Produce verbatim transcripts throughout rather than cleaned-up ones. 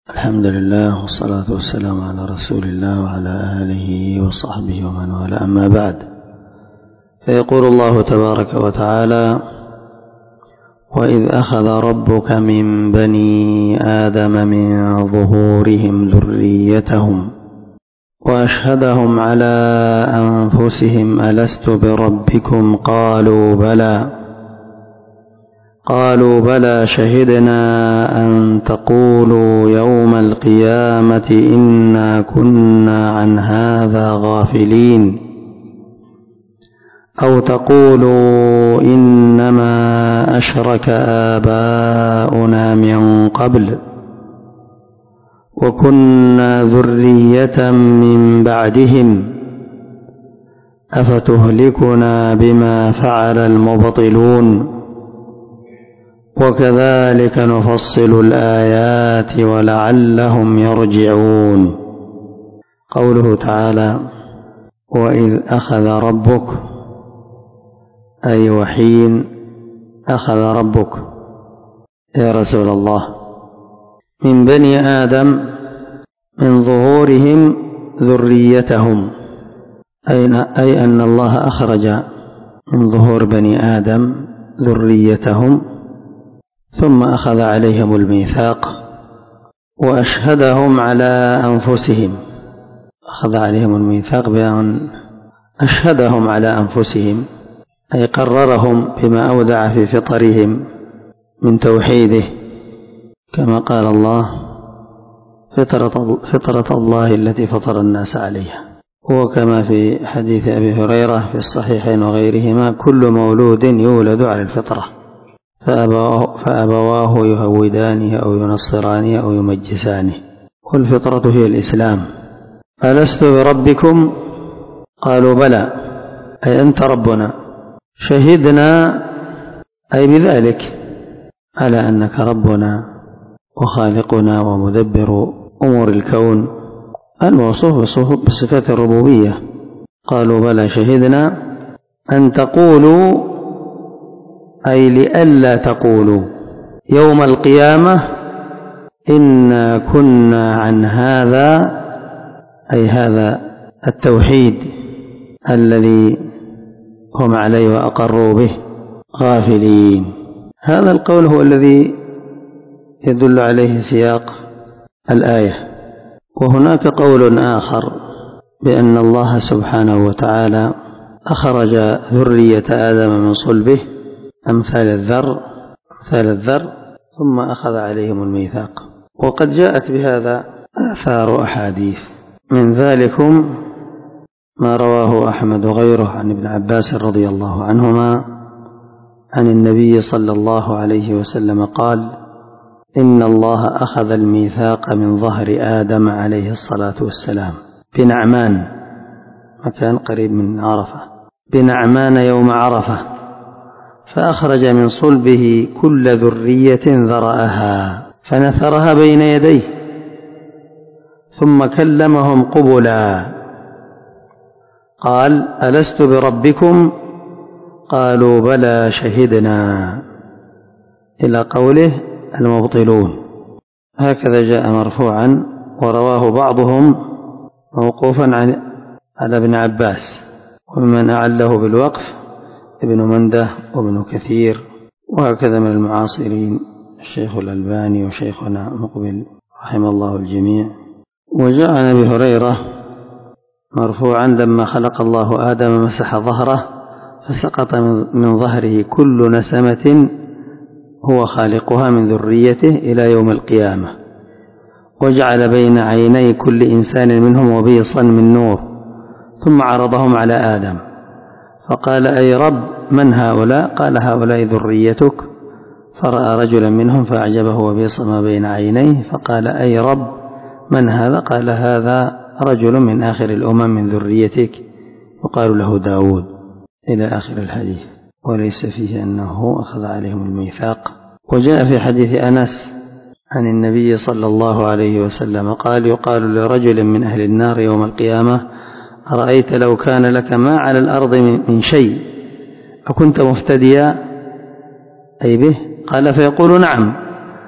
الحمد لله والصلاة والسلام على رسول الله وعلى آله وصحبه ومن والاه، أما بعد، فيقول الله تبارك وتعالى: وإذ أخذ ربك من بني آدم من ظهورهم ذريتهم وأشهدهم على أنفسهم ألست بربكم قالوا بلى قالوا بلى شهدنا أن تقولوا يوم القيامة إنا كنا عن هذا غافلين أو تقولوا إنما أشرك آباؤنا من قبل وكنا ذرية من بعدهم أفتهلكنا بما فعل المبطلون وكذلك نفصل الآيات ولعلهم يرجعون. قوله تعالى: وإذ أخذ ربك، أي وحين أخذ ربك يا رسول الله من بني آدم من ظهورهم ذريتهم، أي أن الله أخرج من ظهور بني آدم ذريتهم ثم أخذ عليهم الميثاق وأشهدهم على أنفسهم. أخذ عليهم الميثاق بأن أشهدهم على أنفسهم، أي قررهم بما أودع في فطرهم من توحيده، كما قال الله: فطرة, فطرة الله التي فطر الناس عليها. وكما في حديث أبي هريرة في الصحيحين وغيرهما: كل مولود يولد على الفطرة فأبواه, فأبواه يهودانه أو ينصرانه أو يمجسانه، والفطرة هي الإسلام. ألست بربكم قالوا بلى، أي أنت ربنا، شهدنا أي بذلك على أنك ربنا وخالقنا ومدبر أمور الكون الموصوف بصفات الربوبية. قالوا بلى شهدنا أن تقولوا، أي لئلا تقولوا يوم القيامة إنا كنا عن هذا، أي هذا التوحيد الذي هم عليه وأقروا به، غافلين. هذا القول هو الذي يدل عليه سياق الآية. وهناك قول آخر بأن الله سبحانه وتعالى أخرج ذرية آدم من صلبه أمثال الذر أمثال الذر ثم أخذ عليهم الميثاق. وقد جاءت بهذا آثار أحاديث، من ذلكم ما رواه أحمد وغيره عن ابن عباس رضي الله عنهما عن النبي صلى الله عليه وسلم قال: إن الله أخذ الميثاق من ظهر آدم عليه الصلاة والسلام بنعمان، مكان قريب من عرفة، بنعمان يوم عرفة، فأخرج من صلبه كل ذرية ذرأها فنثرها بين يديه ثم كلمهم قبلا قال: ألست بربكم قالوا بلى شهدنا، إلى قوله المبطلون. هكذا جاء مرفوعا، ورواه بعضهم موقوفا على ابن عباس، ومن أعله بالوقف ابن منده وابن كثير، وهكذا من المعاصرين الشيخ الألباني وشيخنا مقبل رحمه الله الجميع. وجاء عن أبي هريرة مرفوعا: لما خلق الله آدم مسح ظهره فسقط من ظهره كل نسمة هو خالقها من ذريته إلى يوم القيامة، وجعل بين عيني كل إنسان منهم وبيصا من نور، ثم عرضهم على آدم فقال: أي رب من هؤلاء؟ قال: هؤلاء ذريتك. فرأى رجلا منهم فأعجبه وبيص ما بين عينيه فقال: أي رب من هذا؟ قال: هذا رجل من آخر الأمم من ذريتك وقالوا له داود، إلى آخر الحديث. وليس فيه أنه أخذ عليهم الميثاق. وجاء في حديث أنس عن النبي صلى الله عليه وسلم قال: يقال لرجل من أهل النار يوم القيامة: أرأيت لو كان لك ما على الأرض من شيء أكنت مفتديا أي به؟ قال: فيقول: نعم.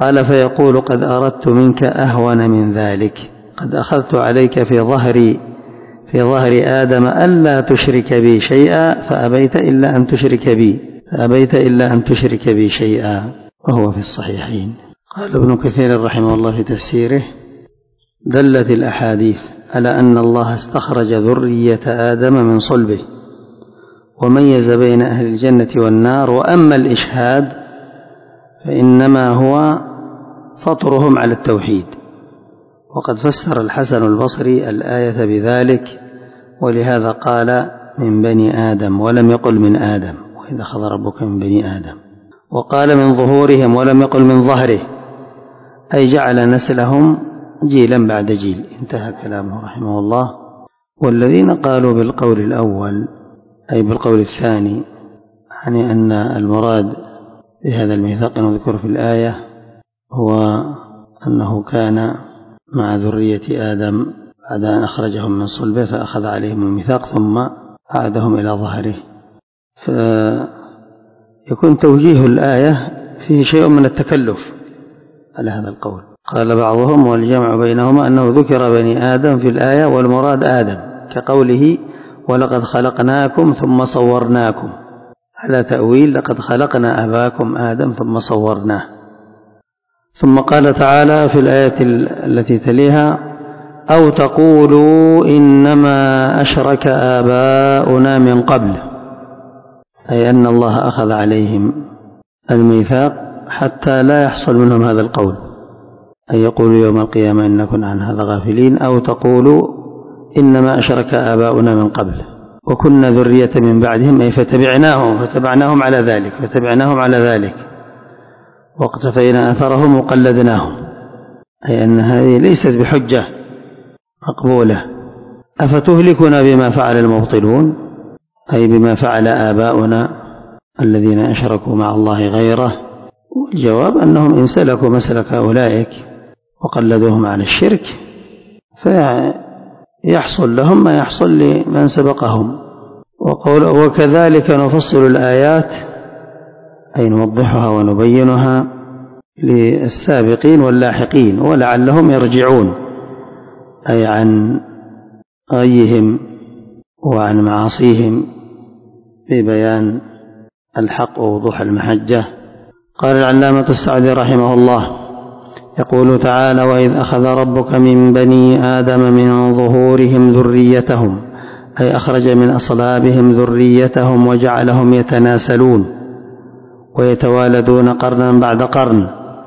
قال فيقول قد أردت منك أهون من ذلك، قد أخذت عليك في ظهري في ظهر آدم ألا تشرك بي شيئا فأبيت إلا أن تشرك بي فأبيت إلا أن تشرك بي شيئا، وهو في الصحيحين. قال ابن كثير رحمه الله في تفسيره: دلت الأحاديث على أن الله استخرج ذرية آدم من صلبه وميز بين أهل الجنة والنار، وأما الإشهاد فإنما هو فطرهم على التوحيد. وقد فسر الحسن البصري الآية بذلك، ولهذا قال من بني آدم ولم يقل من آدم، وإذا أخذ ربك من بني آدم، وقال من ظهورهم ولم يقل من ظهره، أي جعل نسلهم جيلا بعد جيل. انتهى كلامه رحمه الله. والذين قالوا بالقول الأول أي بالقول الثاني، يعني أن المراد بهذا الميثاق المذكور في الآية هو أنه كان مع ذرية آدم بعد أن أخرجهم من صلبه فأخذ عليهم الميثاق ثم عادهم إلى ظهره، فيكون توجيه الآية فيه شيء من التكلف على هذا القول. قال بعضهم: والجمع بينهما أنه ذكر بني آدم في الآية والمراد آدم، كقوله ولقد خلقناكم ثم صورناكم، على تأويل لقد خلقنا أباكم آدم ثم صورناه. ثم قال تعالى في الآية التي تليها: أو تقولوا إنما أشرك آباؤنا من قبل، أي أن الله أخذ عليهم الميثاق حتى لا يحصل منهم هذا القول، أن يقولوا يوم القيامة إن كنا عن هذا غافلين. أو تقولوا إنما أشرك آباؤنا من قبل وكنا ذرية من بعدهم، أي فتبعناهم فتبعناهم على ذلك فتبعناهم على ذلك واقتفينا أثرهم وقلدناهم، أي أن هذه ليست بحجة مقبولة. أفتهلكنا بما فعل المبطلون، أي بما فعل آباؤنا الذين أشركوا مع الله غيره. والجواب أنهم إن سلكوا مسلك أولئك وقلدوهم على الشرك فيحصل لهم ما يحصل لمن سبقهم. وكذلك نفصل الآيات، أي نوضحها ونبينها للسابقين واللاحقين ولعلهم يرجعون، أي عن غيهم وعن معاصيهم ببيان الحق ووضوح المحجة. قال العلامة السعدي رحمه الله: يقول تعالى: وإذ أخذ ربك من بني آدم من ظهورهم ذريتهم، أي أخرج من أصلابهم ذريتهم وجعلهم يتناسلون ويتوالدون قرنا بعد قرن.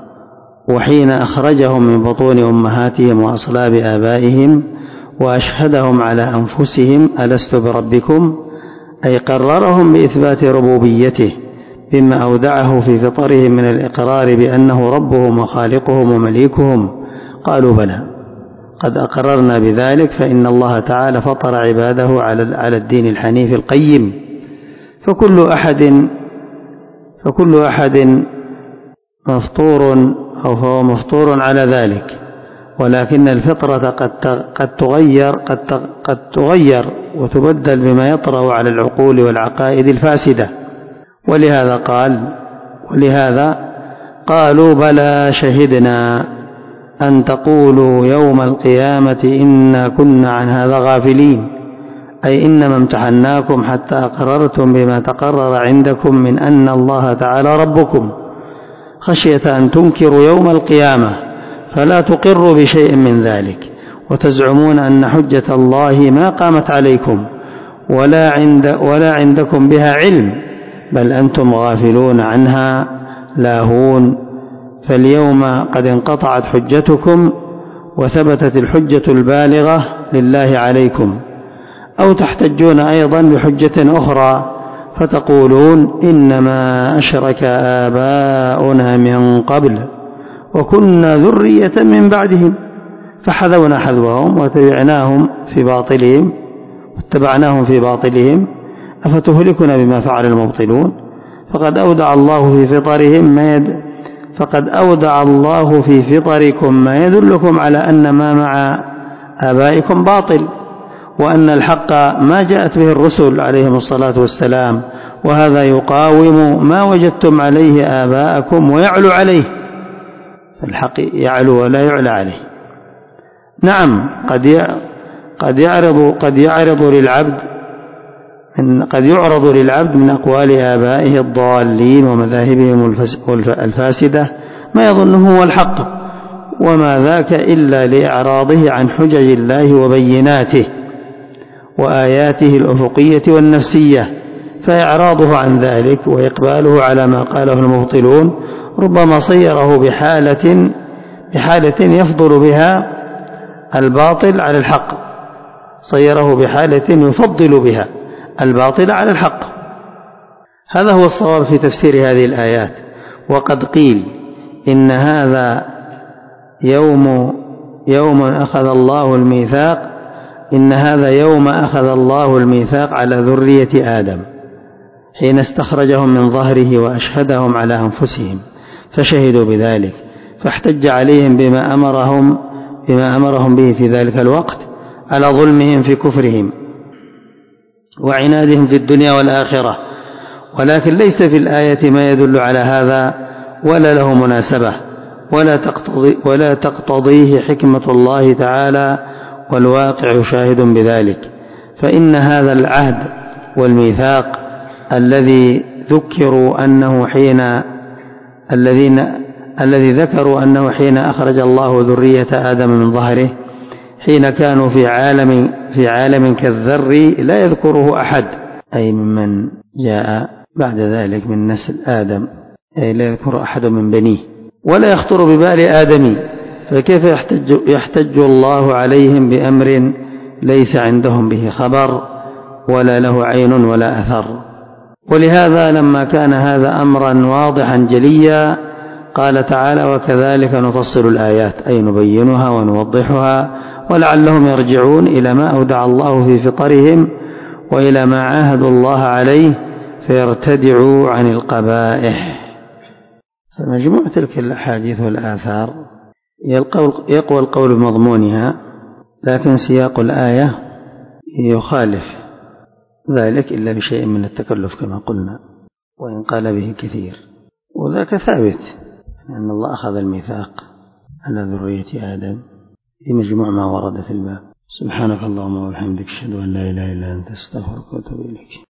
وحين أخرجهم من بطون أمهاتهم وأصلاب آبائهم وأشهدهم على أنفسهم ألست بربكم، أي قررهم بإثبات ربوبيته بما أودعه في فطرهم من الإقرار بأنه ربهم وخالقهم ومليكهم، قالوا بلى قد أقررنا بذلك، فإن الله تعالى فطر عباده على الدين الحنيف القيم، فكل أحد فكل أحد مفطور أو فهو مفطور على ذلك، ولكن الفطرة قد تغير قد قد تغير وتبدل بما يطرأ على العقول والعقائد الفاسدة. ولهذا قال ولهذا قالوا بلى شهدنا أن تقولوا يوم القيامة إنا كنا عن هذا غافلين، أي إنما امتحناكم حتى أقررتم بما تقرر عندكم من أن الله تعالى ربكم، خشية أن تنكروا يوم القيامة فلا تقروا بشيء من ذلك، وتزعمون أن حجة الله ما قامت عليكم ولا, عند ولا عندكم بها علم، بل أنتم غافلون عنها لاهون. فاليوم قد انقطعت حجتكم وثبتت الحجة البالغة لله عليكم. أو تحتجون أيضا بحجة أخرى فتقولون إنما أشرك آباؤنا من قبل وكنا ذرية من بعدهم فحذونا حذوهم وتبعناهم في باطلهم واتبعناهم في باطلهم أفتهلكنا بما فعل المبطلون. فقد أودع الله في فطرهم ما يد فقد أودع الله في فطركم ما يدلكم على أن ما مع آبائكم باطل، وأن الحق ما جاءت به الرسل عليهم الصلاة والسلام، وهذا يقاوم ما وجدتم عليه آباءكم ويعلو عليه. فالحق يعلو ولا يعلى عليه. نعم قد قد يعرض قد يعرض للعبد من قد يعرض للعبد من أقوال آبائه الضالين ومذاهبهم الفاسدة ما يظنه هو الحق، وما ذاك إلا لإعراضه عن حجج الله وبيناته وآياته الأفقية والنفسية، فإعراضه عن ذلك وإقباله على ما قاله المبطلون ربما صيره بحالة بحالة يفضل بها الباطل على الحق، صيره بحالة يفضل بها الباطل على الحق. هذا هو الصواب في تفسير هذه الآيات. وقد قيل إن هذا يوم يوم أخذ الله الميثاق إن هذا يوم أخذ الله الميثاق على ذرية آدم حين استخرجهم من ظهره وأشهدهم على أنفسهم فشهدوا بذلك، فاحتج عليهم بما أمرهم بما أمرهم به في ذلك الوقت على ظلمهم في كفرهم وعنادهم في الدنيا والآخرة. ولكن ليس في الآية ما يدل على هذا ولا له مناسبة ولا تقتضي ولا تقتضيه حكمة الله تعالى، والواقع شاهد بذلك. فإن هذا العهد والميثاق الذي ذكروا أنه حين الذين الذي ذكروا أنه حين أخرج الله ذرية آدم من ظهره حين كانوا في عالم في عالم كالذر لا يذكره أحد، أي ممن جاء بعد ذلك من نسل آدم، أي لا يذكر أحد من بنيه ولا يخطر ببال آدمي، فكيف يحتج, يحتج الله عليهم بأمر ليس عندهم به خبر ولا له عين ولا أثر؟ ولهذا لما كان هذا أمرا واضحا جليا قال تعالى: وكذلك نفصل الآيات، أي نبينها ونوضحها ولعلهم يرجعون إلى ما أودع الله في فطرهم وإلى ما عاهدوا الله عليه فيرتدعوا عن القبائح. فمجموع تلك الأحاديث والآثار يقوى القول بمضمونها، لكن سياق الآية يخالف ذلك إلا بشيء من التكلف كما قلنا، وإن قال به كثير، وذاك ثابت أن الله أخذ الميثاق على ذرية آدم في مجموع ما ورد في الباب. سبحانك اللهم وبحمدك، أشهد أن لا إله إلا أنت، أستغفرك وأتوب إليك.